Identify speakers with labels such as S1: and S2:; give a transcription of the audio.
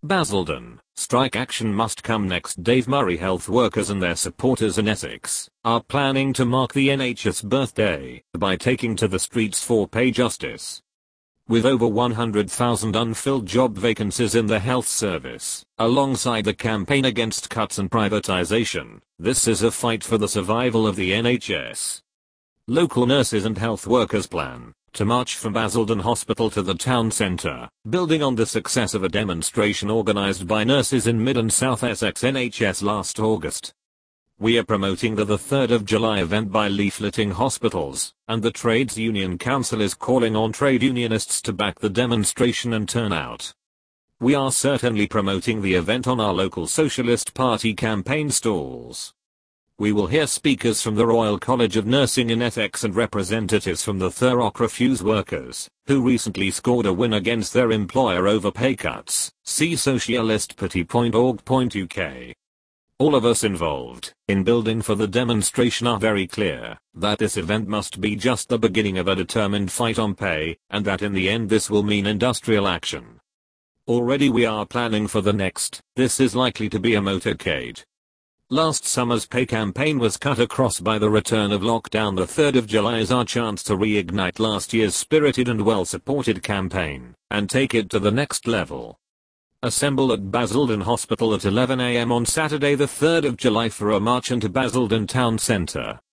S1: Basildon, strike action must come next. Dave Murray. Health workers and their supporters in Essex are planning to mark the NHS birthday by taking to the streets for pay justice. With over 100,000 unfilled job vacancies in the health service, alongside the campaign against cuts and privatization, this is a fight for the survival of the NHS. Local nurses and health workers plan to march from Basildon Hospital to the town centre, building on the success of a demonstration organised by nurses in Mid and South Essex NHS last August. We are promoting the 3rd of July event by leafleting hospitals, and the Trades Union Council is calling on trade unionists to back the demonstration and turn out. We are certainly promoting the event on our local Socialist Party campaign stalls. We will hear speakers from the Royal College of Nursing in Essex and representatives from the Thurrock Refuse workers, who recently scored a win against their employer over pay cuts. See socialistparty.org.uk. All of us involved in building for the demonstration are very clear that this event must be just the beginning of a determined fight on pay, and that in the end this will mean industrial action. Already we are planning for the next. This is likely to be a motorcade. Last summer's pay campaign was cut across by the return of lockdown. The 3rd of July is our chance to reignite last year's spirited and well-supported campaign, and take it to the next level. Assemble at Basildon Hospital at 11 AM on Saturday the 3rd of July for a march into Basildon Town Centre.